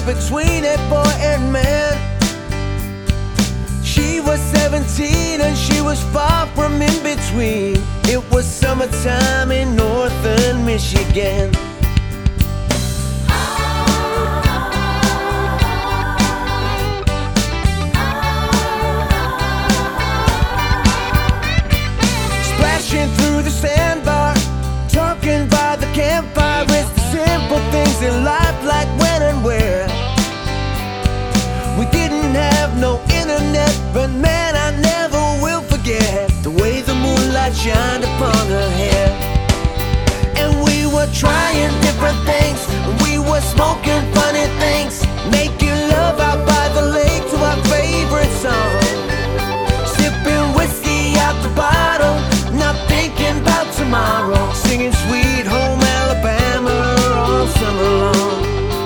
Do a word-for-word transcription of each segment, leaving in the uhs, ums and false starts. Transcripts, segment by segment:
between a boy and man. She was seventeen and she was far from in between. It was summertime in northern Michigan. Splashing through the sandbar, talking by the campfire. It's the simple things in life, like when and where. We didn't have no internet, but man, I never will forget the way the moonlight shined upon her hair. And we were trying different things, we were smoking funny things, making love out by the lake to our favorite song, sipping whiskey out the bottle, not thinking about tomorrow, singing Sweet Home Alabama all summer long.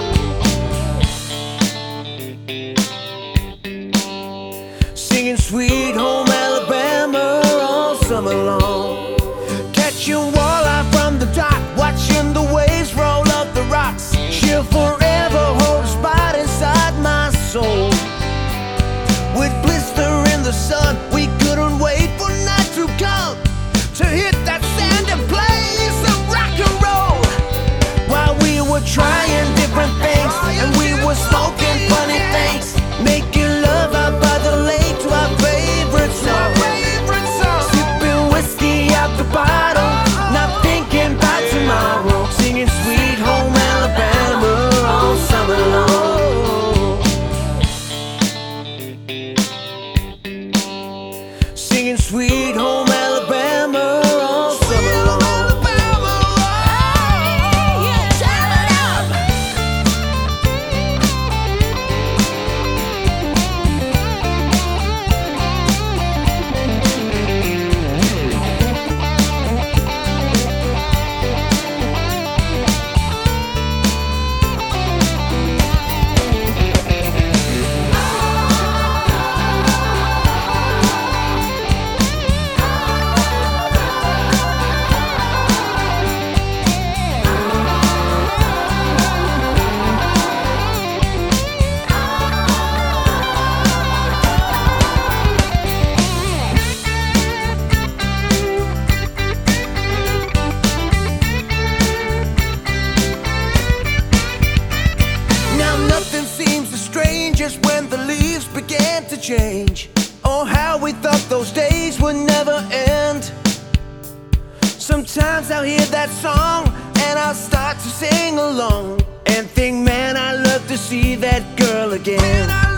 Singing Sweet Home Alabama all summer long. Catching walleye from the dock, watching the waves roll up the rocks. She'll forever hold a spot inside my soul. With blister in the sun, we couldn't wait for night to come, to hit that sand and play some rock and roll. While we were trying different things, and we were smoking funny things, making love out by the lake to our favorite song, sipping whiskey out the bottle, not thinking about tomorrow, singing Sweet Home Alabama all summer long. Singing Sweet Home Alabama all summer long. Just when the leaves began to change, oh how we thought those days would never end. Sometimes I'll hear that song and I'll start to sing along and think, man, I'd love to see that girl again.